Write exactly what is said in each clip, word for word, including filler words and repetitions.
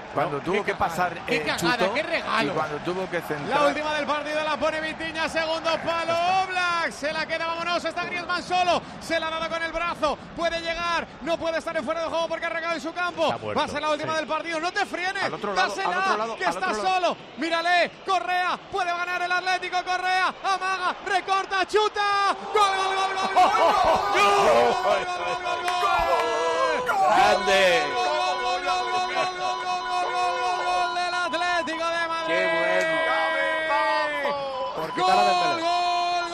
Cuando No, tuvo que cagada, pasar qué eh, cagada, Chuto, qué regalo. y cuando tuvo que centrar. La última del partido la pone Vitinha, segundo palo, Oblak, se la queda, vámonos, está Griezmann solo, se la ha dado con el brazo, puede llegar, no puede estar en fuera de juego porque ha regado en su campo, va a ser la última sí. del partido, no te frienes, Al otro lado, dásela, al otro lado, que al está otro lado. solo, mírale, Correa, puede ganar el Atlético, Correa, amaga, recorta, chuta, gol, gol, gol, gol, gol, gol, gol, gol, gol, gol, ¡Grande! del Atlético de Madrid. ¡Qué bueno! Por quitar la Gol, Dembélé. gol,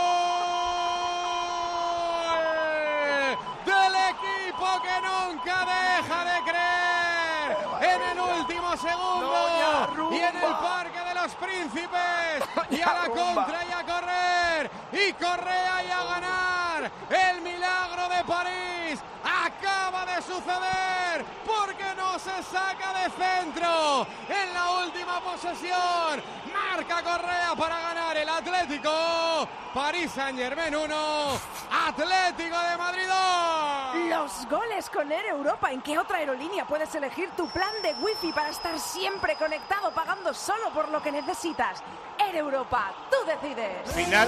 gol del equipo que nunca deja de creer en el último segundo y en el Parque de los Príncipes y a la contra y a correr y Correa y a ganar. El milagro de París acaba de suceder porque no se saca de centro en la última posesión. Marca Correa para ganar el Atlético. París Saint-Germain uno, Atlético de Madrid dos. Los goles con Air Europa. ¿En qué otra aerolínea puedes elegir tu plan de wifi para estar siempre conectado pagando solo por lo que necesitas? Air Europa, tú decides. Final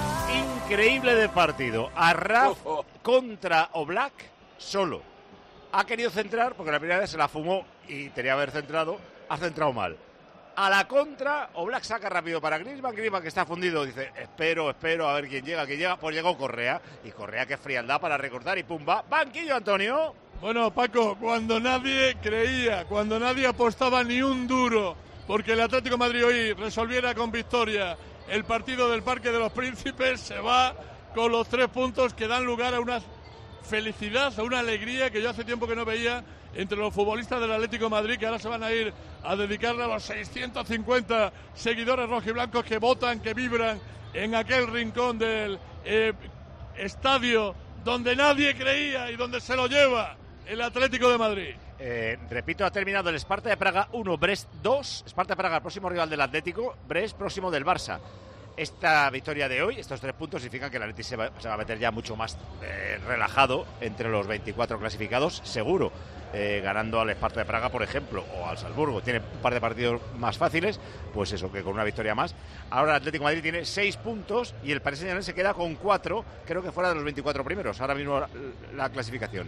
increíble de partido. Arraf contra Oblak solo. Ha querido centrar porque la primera vez se la fumó y tenía que haber centrado. Ha centrado mal. A la contra, Oblak saca rápido para Griezmann. Griezmann, que está fundido, dice, espero, espero, a ver quién llega, quién llega. Pues llegó Correa. Y Correa, qué frialdad para recortar y pum, va. Banquillo, Antonio. Bueno, Paco, cuando nadie creía, cuando nadie apostaba ni un duro porque el Atlético de Madrid hoy resolviera con victoria el partido del Parque de los Príncipes, se va con los tres puntos que dan lugar a una felicidad, a una alegría que yo hace tiempo que no veía entre los futbolistas del Atlético de Madrid, que ahora se van a ir a dedicarle a los seiscientos cincuenta seguidores rojiblancos que votan, que vibran en aquel rincón del eh, estadio donde nadie creía y donde se lo lleva el Atlético de Madrid. Eh, repito, ha terminado el Sparta de Praga uno, Brest dos. Sparta de Praga, el próximo rival del Atlético. Brest, próximo del Barça. Esta victoria de hoy, estos tres puntos, significan que el Atlético se va, se va a meter ya mucho más eh, relajado entre los veinticuatro clasificados, seguro. Eh, ganando al Sparta de Praga, por ejemplo, o al Salzburgo. Tiene un par de partidos más fáciles, pues eso, que con una victoria más. Ahora el Atlético de Madrid tiene seis puntos y el Paris Saint-Germain se queda con cuatro, creo que fuera de los veinticuatro primeros, ahora mismo la, la clasificación.